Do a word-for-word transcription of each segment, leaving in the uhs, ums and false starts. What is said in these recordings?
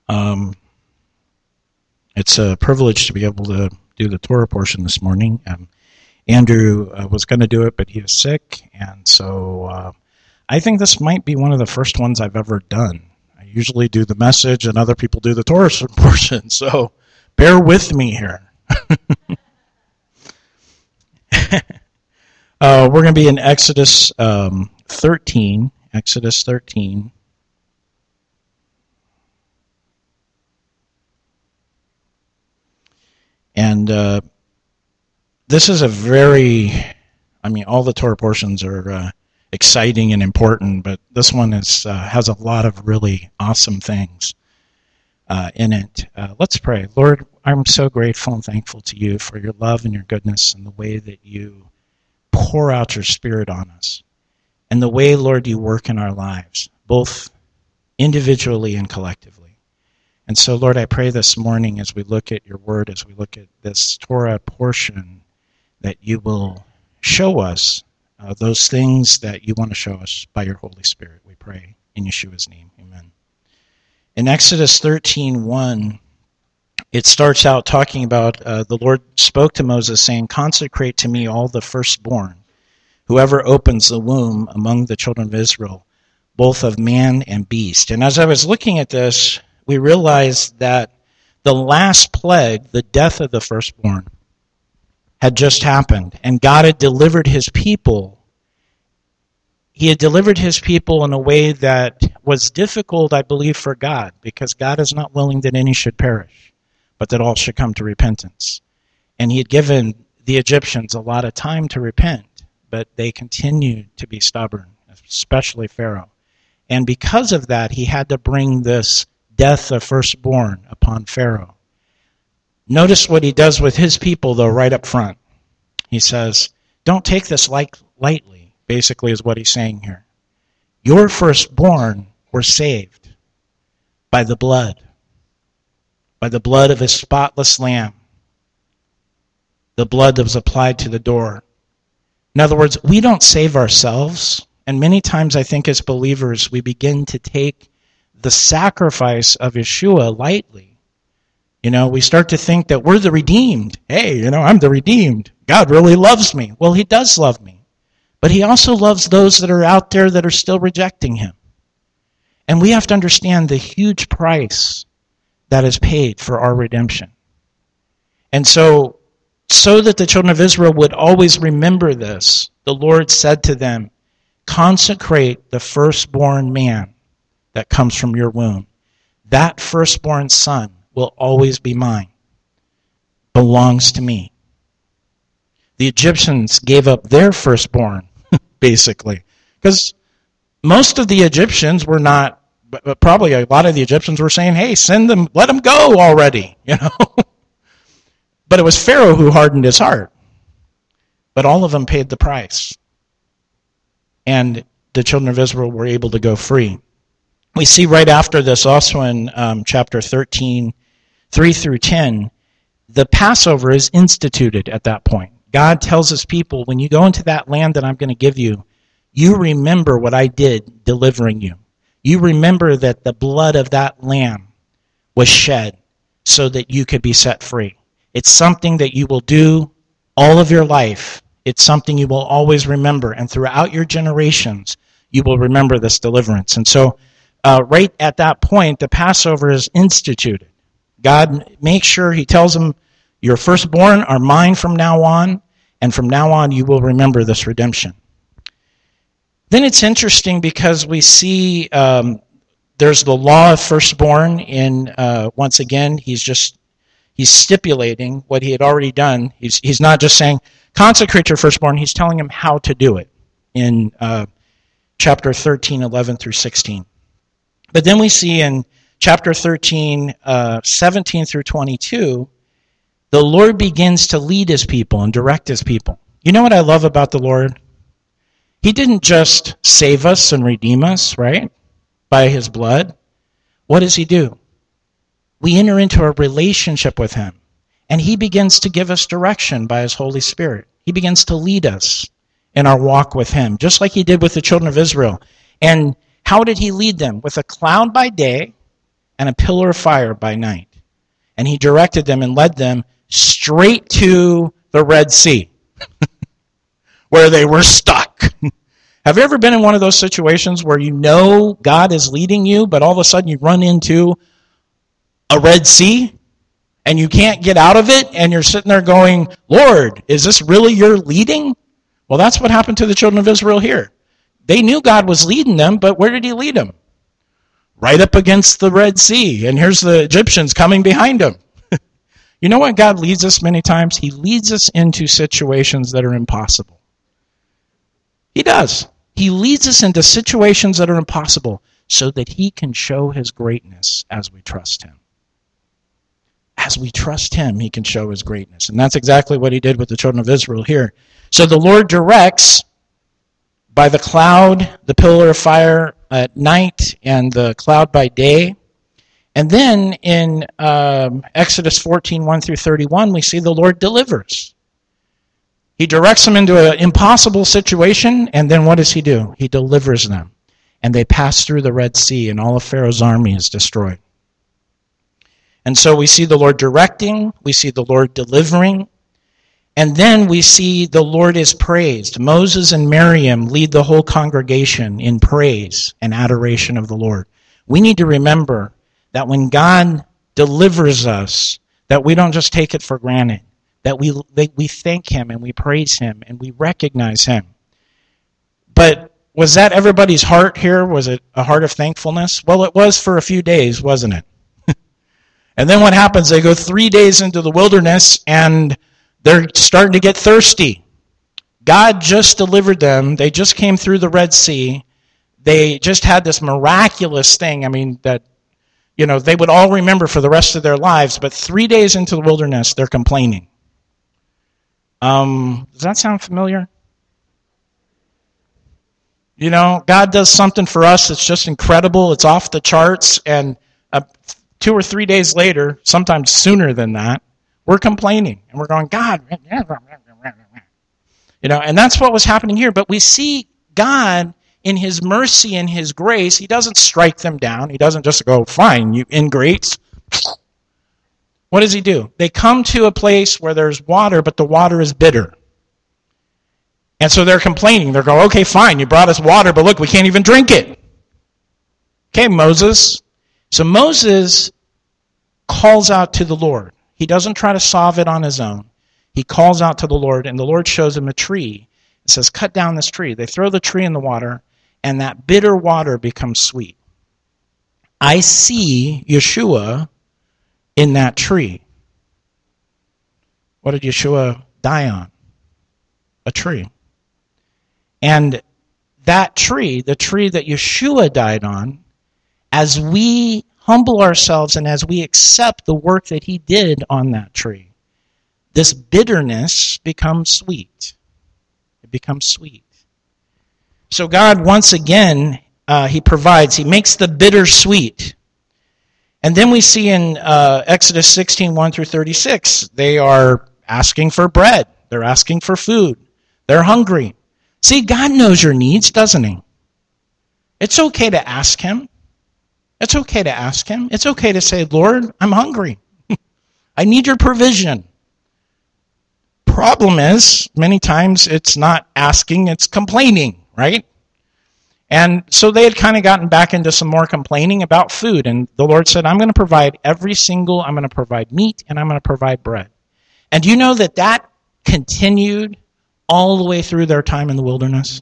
Um, it's a privilege to be able to do the Torah portion this morning. Um, Andrew uh, was going to do it, but he was sick, and so uh, I think this might be one of the first ones I've ever done. I usually do the message, and other people do the Torah portion, so bear with me here. uh, we're going to be in Exodus um, thirteen. Exodus thirteen. And uh, this is a very, I mean, all the Torah portions are uh, exciting and important, but this one is uh, has a lot of really awesome things uh, in it. Uh, let's pray. Lord, I'm so grateful and thankful to you for your love and your goodness and the way that you pour out your Spirit on us, and the way, Lord, you work in our lives, both individually and collectively. And so, Lord, I pray this morning as we look at your word, as we look at this Torah portion, that you will show us uh, those things that you want to show us by your Holy Spirit. We pray in Yeshua's name. Amen. In Exodus thirteen one, it starts out talking about uh, the Lord spoke to Moses saying, "Consecrate to me all the firstborn, whoever opens the womb among the children of Israel, both of man and beast." And as I was looking at this, we realized that the last plague, the death of the firstborn, had just happened, and God had delivered his people. He had delivered his people in a way that was difficult, I believe, for God, because God is not willing that any should perish, but that all should come to repentance. And he had given the Egyptians a lot of time to repent, but they continued to be stubborn, especially Pharaoh. And because of that, he had to bring this death of firstborn upon Pharaoh. Notice what he does with his people, though, right up front. He says, don't take this light, lightly, basically is what he's saying here. Your firstborn were saved by the blood, by the blood of his spotless lamb, the blood that was applied to the door. In other words, we don't save ourselves, and many times I think as believers we begin to take the sacrifice of Yeshua lightly. You know, we start to think that we're the redeemed. Hey, you know, I'm the redeemed. God really loves me. Well, he does love me. But he also loves those that are out there that are still rejecting him. And we have to understand the huge price that is paid for our redemption. And so, so that the children of Israel would always remember this, the Lord said to them, consecrate the firstborn man that comes from your womb. That firstborn son will always be mine, belongs to me. The Egyptians gave up their firstborn, basically, because most of the Egyptians were not, but probably a lot of the Egyptians were saying, hey, send them, let them go already, you know. But it was Pharaoh who hardened his heart. But all of them paid the price. And the children of Israel were able to go free. We see right after this also in um, chapter thirteen, three through ten, the Passover is instituted at that point. God tells his people, when you go into that land that I'm going to give you, you remember what I did delivering you. You remember that the blood of that lamb was shed so that you could be set free. It's something that you will do all of your life. It's something you will always remember. And throughout your generations, you will remember this deliverance. And so, Uh, right at that point, the Passover is instituted. God makes sure, he tells them, your firstborn are mine from now on, and from now on you will remember this redemption. Then it's interesting because we see um, there's the law of firstborn in, uh, once again, he's just, he's stipulating what he had already done. He's, he's not just saying, consecrate your firstborn, he's telling him how to do it in uh, chapter thirteen, eleven through sixteen. But then we see in chapter thirteen, uh, seventeen through twenty-two, the Lord begins to lead his people and direct his people. You know what I love about the Lord? He didn't just save us and redeem us, right, by his blood. What does he do? We enter into a relationship with him, and he begins to give us direction by his Holy Spirit. He begins to lead us in our walk with him, just like he did with the children of Israel. And how did he lead them? With a cloud by day and a pillar of fire by night. And he directed them and led them straight to the Red Sea, where they were stuck. Have you ever been in one of those situations where you know God is leading you, but all of a sudden you run into a Red Sea, and you can't get out of it, and you're sitting there going, Lord, is this really your leading? Well, that's what happened to the children of Israel here. They knew God was leading them, but where did he lead them? Right up against the Red Sea, and here's the Egyptians coming behind them. You know what God leads us many times? He leads us into situations that are impossible. He does. He leads us into situations that are impossible so that he can show his greatness as we trust him. As we trust him, he can show his greatness. And that's exactly what he did with the children of Israel here. So the Lord directs by the cloud, the pillar of fire at night, and the cloud by day. And then in um, Exodus fourteen, one through thirty-one, we see the Lord delivers. He directs them into an impossible situation, and then what does he do? He delivers them. And they pass through the Red Sea, and all of Pharaoh's army is destroyed. And so we see the Lord directing, we see the Lord delivering, and then we see the Lord is praised. Moses and Miriam lead the whole congregation in praise and adoration of the Lord. We need to remember that when God delivers us, that we don't just take it for granted. That we we thank him and we praise him and we recognize him. But was that everybody's heart here? Was it a heart of thankfulness? Well, it was for a few days, wasn't it? And then what happens? They go three days into the wilderness and they're starting to get thirsty. God just delivered them. They just came through the Red Sea. They just had this miraculous thing, I mean, that, you know, they would all remember for the rest of their lives. But three days into the wilderness, they're complaining. Um, does that sound familiar? You know, God does something for us that's just incredible. It's off the charts. And uh, two or three days later, sometimes sooner than that, we're complaining. And we're going, God. You know, and that's what was happening here. But we see God in his mercy and his grace. He doesn't strike them down. He doesn't just go, fine, you ingrates. What does he do? They come to a place where there's water, but the water is bitter. And so they're complaining. They're going, okay, fine, you brought us water, but look, we can't even drink it. Okay, Moses. So Moses calls out to the Lord. He doesn't try to solve it on his own. He calls out to the Lord, and the Lord shows him a tree. It says, cut down this tree. They throw the tree in the water, and that bitter water becomes sweet. I see Yeshua in that tree. What did Yeshua die on? A tree. And that tree, the tree that Yeshua died on, as we humble ourselves and as we accept the work that he did on that tree, this bitterness becomes sweet. It becomes sweet. So God, once again, uh, he provides. He makes the bitter sweet. And then we see in uh, Exodus sixteen, one through thirty-six, they are asking for bread. They're asking for food. They're hungry. See, God knows your needs, doesn't he? It's okay to ask him. It's okay to ask him. It's okay to say, Lord, I'm hungry. I need your provision. Problem is, many times it's not asking, it's complaining, right? And so they had kind of gotten back into some more complaining about food. And the Lord said, I'm going to provide every single, I'm going to provide meat and I'm going to provide bread. And do you know that that continued all the way through their time in the wilderness?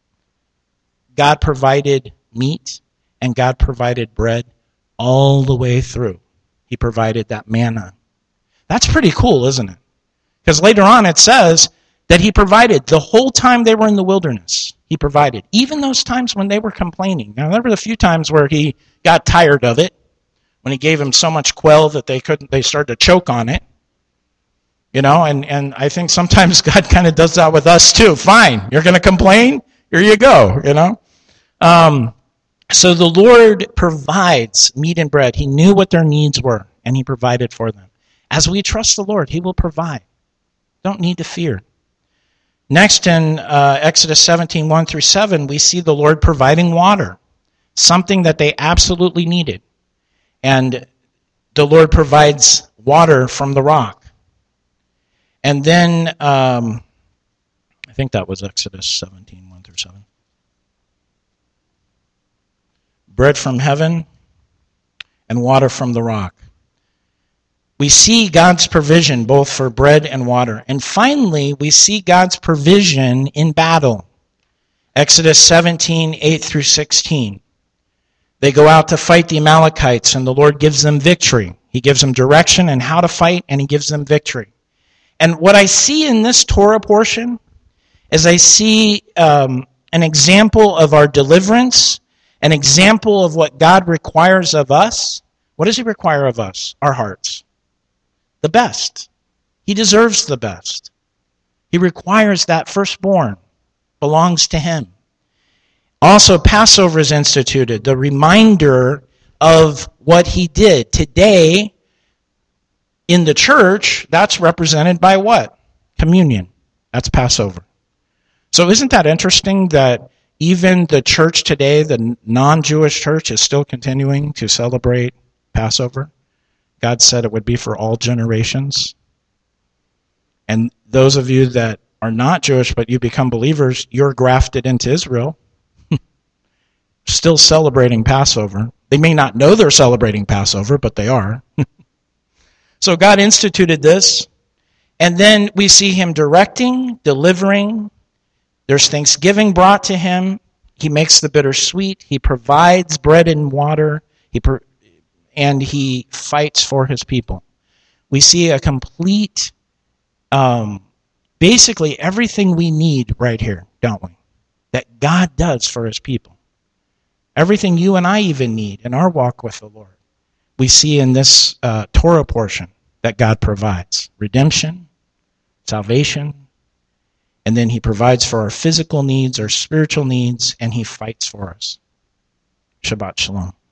God provided meat and God provided bread all the way through. He provided that manna. That's pretty cool, isn't it? Because later on it says that he provided the whole time they were in the wilderness. He provided. Even those times when they were complaining. Now, there were a few times where he got tired of it, when he gave them so much quail that they couldn't, they started to choke on it. You know, and, and I think sometimes God kind of does that with us too. Fine, you're going to complain? Here you go, you know. Um, so the Lord provides meat and bread. He knew what their needs were, and he provided for them. As we trust the Lord, he will provide. Don't need to fear. Next, in uh, Exodus seventeen, one through seven, we see the Lord providing water, something that they absolutely needed. And the Lord provides water from the rock. And then, um, I think that was Exodus seventeen, one through seven. Bread from heaven and water from the rock. We see God's provision both for bread and water. And finally, we see God's provision in battle. Exodus seventeen, eight through sixteen. They go out to fight the Amalekites, and the Lord gives them victory. He gives them direction and how to fight, and he gives them victory. And what I see in this Torah portion is I see um, an example of our deliverance, an example of what God requires of us. What does he require of us? Our hearts. The best. He deserves the best. He requires that firstborn belongs to him. Also, Passover is instituted, the reminder of what he did. Today, in the church, that's represented by what? Communion. That's Passover. So isn't that interesting that even the church today, the non-Jewish church, is still continuing to celebrate Passover? God said it would be for all generations. And those of you that are not Jewish, but you become believers, you're grafted into Israel, still celebrating Passover. They may not know they're celebrating Passover, but they are. So God instituted this, and then we see him directing, delivering. There's thanksgiving brought to him. He makes the bitter sweet. He provides bread and water. He pro- and he fights for his people. We see a complete, um, basically everything we need right here, don't we? That God does for his people. Everything you and I even need in our walk with the Lord, we see in this uh, Torah portion that God provides. Redemption, salvation, and then he provides for our physical needs, our spiritual needs, and he fights for us. Shabbat Shalom.